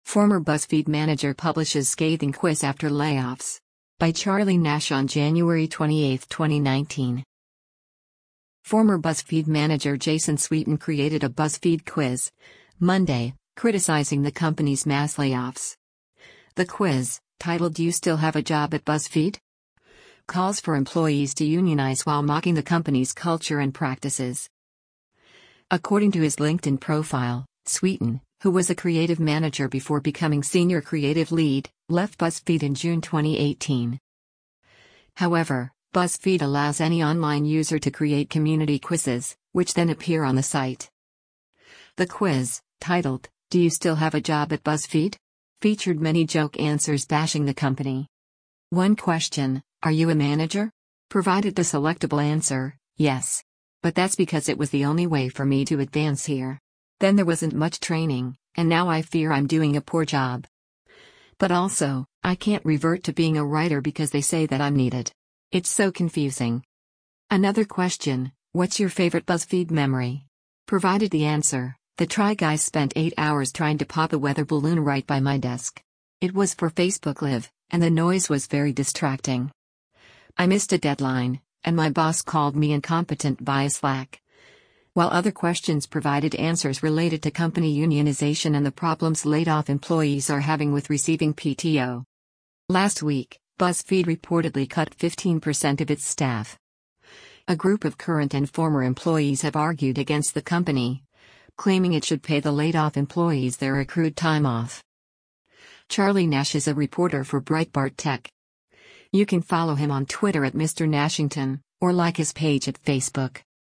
Former BuzzFeed manager publishes scathing quiz after layoffs. By Charlie Nash on January 28, 2019. Former BuzzFeed manager Jason Sweeten created a BuzzFeed quiz, Monday, criticizing the company's mass layoffs. The quiz, titled "Do You Still Have a Job at BuzzFeed?", calls for employees to unionize while mocking the company's culture and practices. According to his LinkedIn profile, Sweeten, who was a creative manager before becoming senior creative lead, left BuzzFeed in June 2018. However, BuzzFeed allows any online user to create community quizzes, which then appear on the site. The quiz, titled, "Do You Still Have a Job at BuzzFeed?", featured many joke answers bashing the company. One question, "Are you a manager?", provided the selectable answer, "Yes. But that's because it was the only way for me to advance here. Then there wasn't much training, and now I fear I'm doing a poor job. But also, I can't revert to being a writer because they say that I'm needed. It's so confusing." Another question, "What's your favorite BuzzFeed memory?", provided the answer, "The Try Guys spent 8 hours trying to pop a weather balloon right by my desk. It was for Facebook Live, and the noise was very distracting. I missed a deadline, and my boss called me incompetent via Slack." While other questions provided answers related to company unionization and the problems laid-off employees are having with receiving PTO. Last week, BuzzFeed reportedly cut 15% of its staff. A group of current and former employees have argued against the company, claiming it should pay the laid-off employees their accrued time off. Charlie Nash is a reporter for Breitbart Tech. You can follow him on Twitter at Mr. Nashington, or like his page at Facebook.